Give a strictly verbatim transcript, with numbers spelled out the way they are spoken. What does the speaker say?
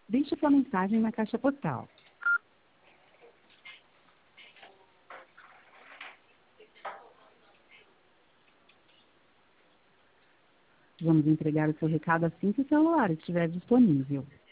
Deixe sua mensagem na caixa postal. Vamos entregar o seu recado assim que o celular estiver disponível.